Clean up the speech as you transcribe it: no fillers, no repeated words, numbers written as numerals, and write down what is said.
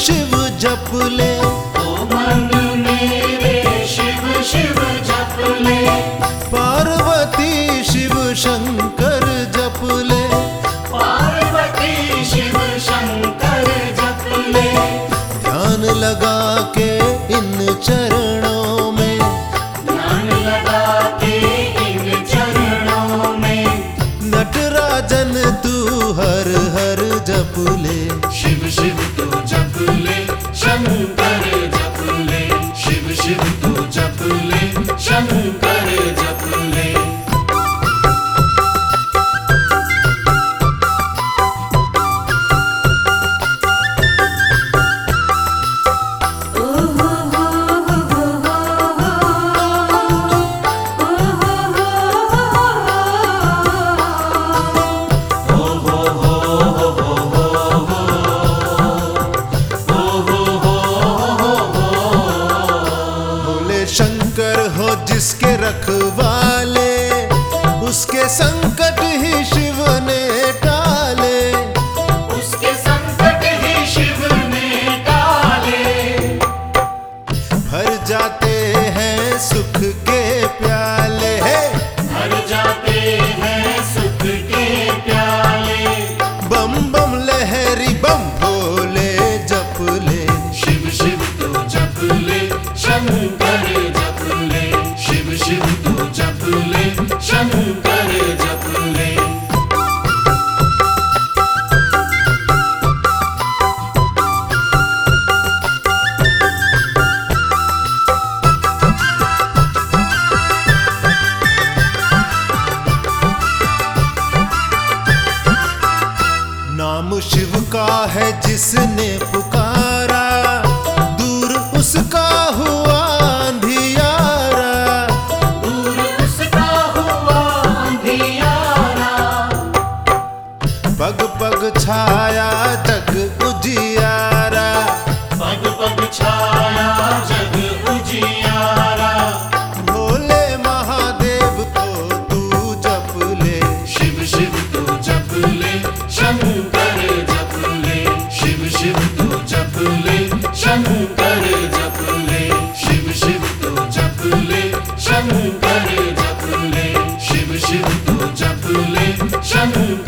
शिव जप ले, ओ मन मेरे शिव शिव जप ले। पार्वती शिव शंकर जप ले, पार्वती शिव शंकर जप ले। ध्यान लगा के इन चरणों में, ध्यान लगा के इन चरणों में। नटराजन तू हर हर जप ले, शिव शिव तू जप ले, शंकर जप ले। शिव शिव तू जप ले, शंकर जप ले। शंकर हो जिसके रखवाले, उसके संकट ही शिव ने टाले। उसके संकट ही शिव ने टाले। भर जाते हैं सुख के प्याले, भर जाते हैं सुख के प्याले। बम बम लहरी बम भोले जप ले, शिव शिव तू जप ले, शंकर जप ले। शिव शिव तू जप ले, शंकर जप ले। नाम शिव का है जिसने पुकारा, दूर उसका हुआ अंधियारा। दूर उसका हुआ अंधियारा। पग पग छाया जग उजियारा, पग पग छाया जग उजियारा। भोले महादेव को तू जप ले, शिव शिव तू जप ले, शंकर जप ले। शिव शिव तू जप ले, शंकर जप ले। शिव शिव तू जप ले, शंकर जप ले। शिव शिव तू जप ले, शंकर